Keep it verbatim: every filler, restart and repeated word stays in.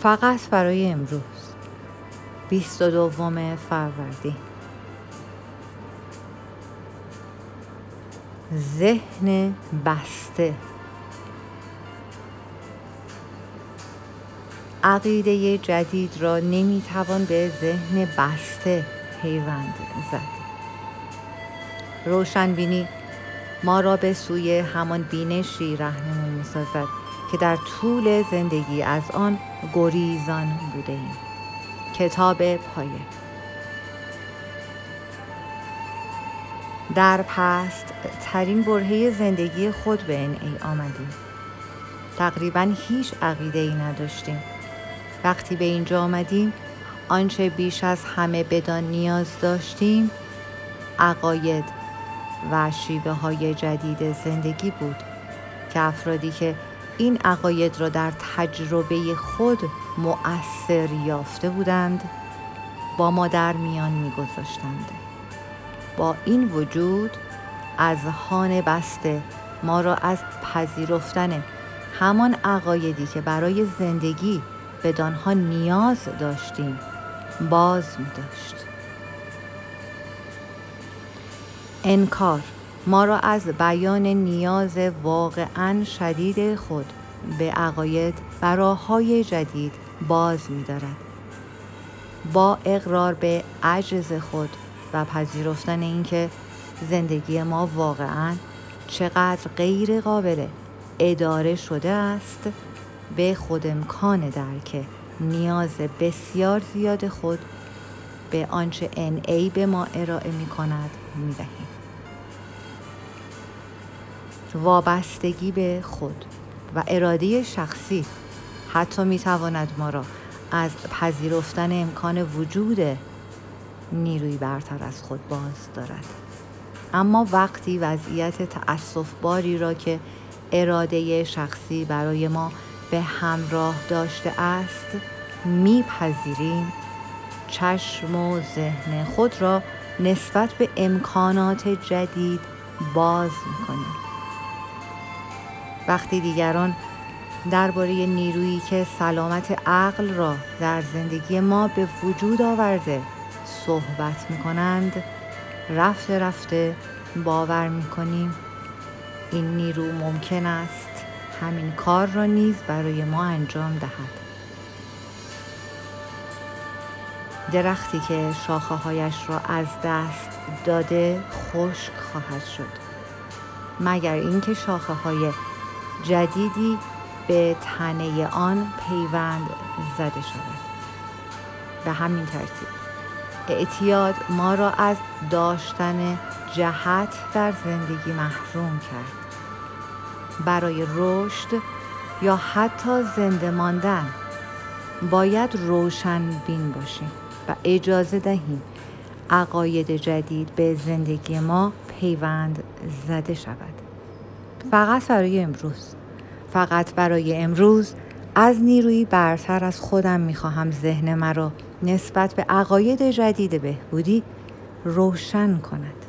فقط برای امروز، بیست و دوم فروردین. ذهن بسته. عقیده جدید را نمیتوان به ذهن بسته پیوند زد. روشنبینی ما را به سوی همان بینشی راهنمایی می‌سازد که در طول زندگی از آن گریزان بوده‌ایم. کتاب پایه. در پست ترین برهه زندگی خود به این ای آمدیم. تقریباً هیچ عقیده‌ای نداشتیم. وقتی به اینجا آمدیم، آنچه بیش از همه بدان نیاز داشتیم، عقاید و شیوه های جدید زندگی بود که افرادی که این عقاید را در تجربه خود مؤثر یافته بودند با ما در میان می‌گذاشتند. با این وجود اذهان بسته ما را از پذیرفتن همان عقایدی که برای زندگی بدانها نیاز داشتیم باز می‌داشت. انکار ما را از بیان نیاز واقعاً شدید خود به عقاید و راه‌های جدید باز می‌دارد. با اقرار به عجز خود و پذیرفتن اینکه زندگی ما واقعاً چقدر غیر قابل اداره شده است، به خود امکان درک نیاز بسیار زیاد خود به آنچه ان ای به ما ارائه می کند می دهیم. وابستگی به خود و اراده شخصی حتی می تواند ما را از پذیرفتن امکان وجود نیروی برتر از خود باز دارد. اما وقتی وضعیت تأسف باری را که اراده شخصی برای ما به همراه داشته است میپذیریم، چشم و ذهن خود را نسبت به امکانات جدید باز میکنیم. وقتی دیگران درباره نیرویی که سلامت عقل را در زندگی ما به وجود آورده صحبت میکنند، رفته رفته باور میکنیم این نیرو ممکن است همین کار را نیز برای ما انجام دهد. درختی که شاخه‌هایش را از دست داده خشک خواهد شد، مگر اینکه شاخه‌های جدیدی به تنه آن پیوند زده شود. به همین ترتیب اعتیاد ما را از داشتن جهت در زندگی محروم کرد. برای رشد یا حتی زنده ماندن باید روشن بین باشیم و اجازه دهیم عقاید جدید به زندگی ما پیوند زده شود. فقط برای امروز، فقط برای امروز از نیروی برتر از خودم میخواهم ذهن مرا نسبت به عقاید جدید بهبودی روشن کند.